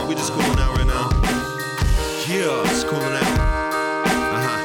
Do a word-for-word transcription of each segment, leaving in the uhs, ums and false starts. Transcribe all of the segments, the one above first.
We just cooling out right now. Yeah, it's cooling out. Uh-huh.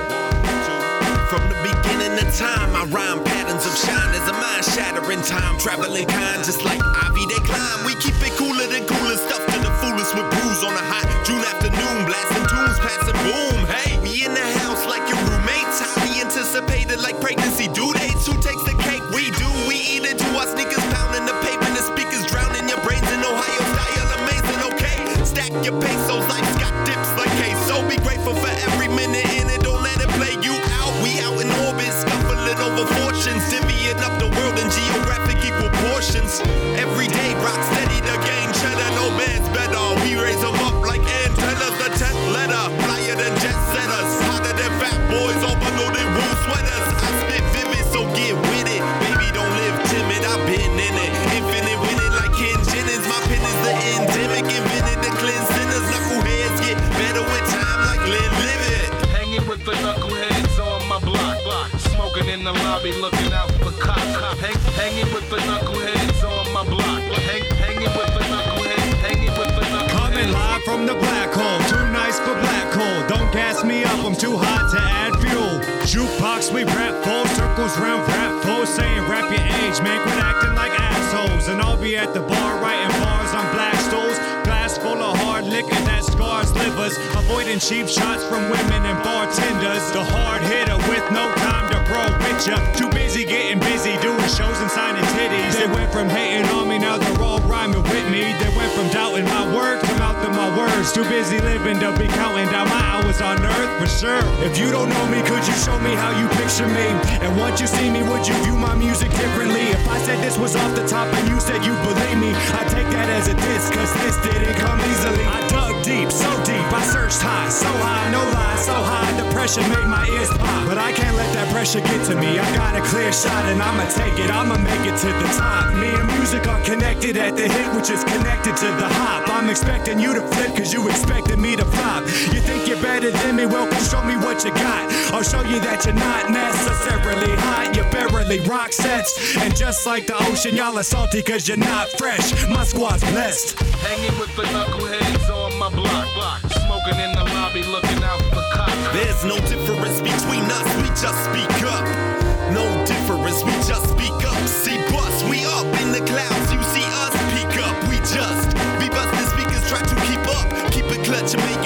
From the beginning of time, I rhyme patterns of shine. There's a mind-shattering time, traveling kind, just like Ivy, they climb. We keep it cooler than cooler, stuff to the fullest with brews on a hot June afternoon, blasting tunes, passing boom. Hey, we in the house like your roommates, highly anticipated like pregnancy due dates. Who takes the cake? We do. We eat it to our sneakers, pounding the pavement, the speakers drowning your brains in Ohio style, amazing. Okay, stack your pesos like Scott dips like queso. Be grateful for every minute in it. Don't let it play you out. We out in orbit, scuffling over fortunes, divvying up the world in geographic equal portions. Every day, rock steady to gain cheddar. No man's better. We raise them up like antennas. The tenth letter, flyer than jet setters, hotter than fat boys, all below their wool sweaters. I spit vivid, so get with it. Baby, don't live timid. I've been in it. Infinite winning like Ken Jennings. My pen is the endemic, invented to cleanse sinners. Knuckleheads get better with time like Lynn Livet. Hanging with the knuckleheads on my block, block. Smoking in the lobby, looking out for cop, cop. Hang, hanging with the knuckleheads on my block. Hang, hanging with the knuckleheads, hanging with the knuckleheads. Coming live from the black hole, too nice for black hole. Don't gas me up, I'm too hot to add fuel. Jukebox, we rap full circles round rap full, saying rap your age, man, quit acting like assholes. And I'll be at the bar writing bars on black stools, glass full of hard liquor that scars livers, avoiding cheap shots from women and bartenders. The hard hitter with no time to pro with ya, too busy getting busy doing shows and signing titties. They went from hating on me, now they're all rhyming with me. They went from doubting my work to mouthing my words, too busy living to be counting down my hours on earth for sure. If you don't know me, could you show me how you picture me? And once you see me, would you view my music differently? If I said this was off the top and you said you believe me, I take that as a diss, cause this didn't come easily. I dug deep, so deep, I searched high, so high, no lie, so high, the pressure made my ears pop. But I can't let that pressure get to me, I got a clear shot and I'ma take it, I'ma make it to the top. Me and music are connected at the hit, which is connected to the hop. I'm expecting you to flip, cause you expected me to flop. You think you're better than me, well, show me what you got. I'll show you that you're not necessarily hot, you barely rock sets. And just like the ocean, y'all are salty cause you're not fresh. My squad's blessed. Hanging with the knuckleheads on my block, block. Smoking in the lobby, looking out for cops. There's no difference between us, we just speak up. No difference, we just speak up. See bus, we up in the clouds, you see us peek up. We just be busting speakers, try to keep up. Keep it clutch and make